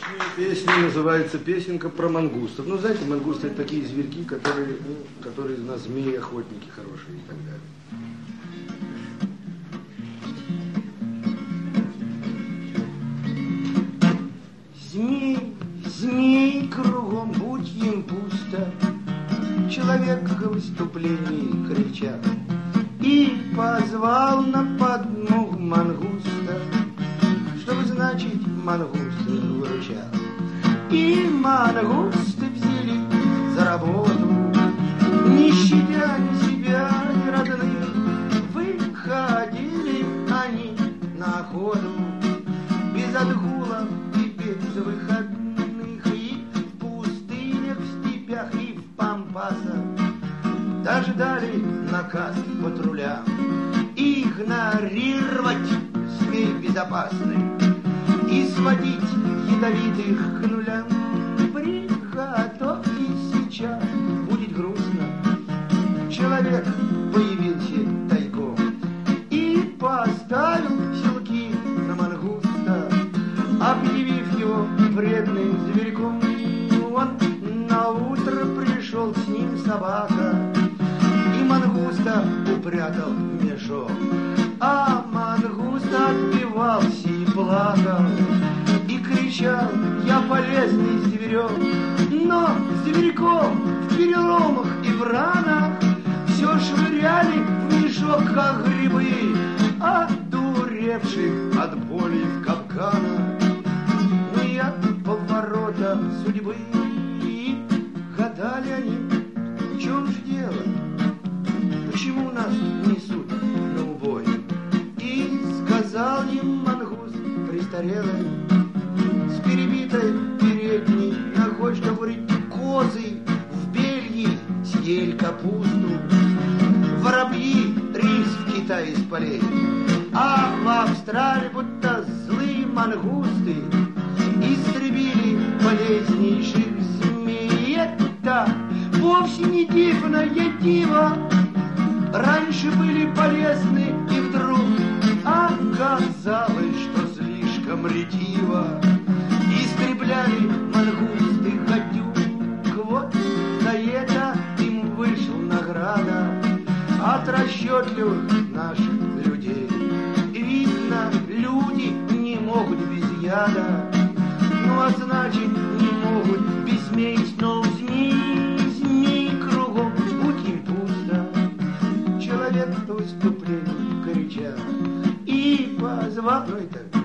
Песня называется «Песенка про мангустов». Ну, знаете, мангусты — это такие зверьки, которые на змеи охотники хорошие и так далее. Змей, змей кругом, будь им пусто, человек к выступлению кричал и позвал на подмогу мангуста, чтобы, значит, мангусты выручал. И мангусты взяли за работу, не щадя ни себя, ни родных, выходили они на охоту без отгула и без выходных, и в пустынях, в степях и в пампасах даже дали наказ патрулям игнорировать змей безопасных и сводить ядовитых к нулям. Приготовьтесь, сейчас будет грустно. Человек появился тайком и поставил селки на мангуста, объявив его вредным зверьком. Он наутро пришел, с ним собака, и мангуста упрятал в мешок. А мангуст отбивался и плакал, и кричал: я полезный зверек. Но зверьков в переломах и в ранах все швыряли в мешок, как грибы, одуревших от боли в капканах. Но и от поворота судьбы гадали они, в чем же дело, почему нас несут на убой. И сказал им мангуст престарелый с перебитой передней ногой, что, говорит, козы в Бельгии съели капусту, воробьи рис в Китае из полей, а в Австралии будто злые мангусты истребили полезнейших змей. Это вовсе не дивное диво, раньше были полезны и вдруг оказалось, что слишком ретиво истребляли мангусты гадюк. Вот за это им вышла награда от расчетливых наших людей. Видно, люди не могут без яда, ну а значит не могут без змей. Но змей, змей кругом, будь им пусто, человек к выступлению кричал и позвал. Ну и так.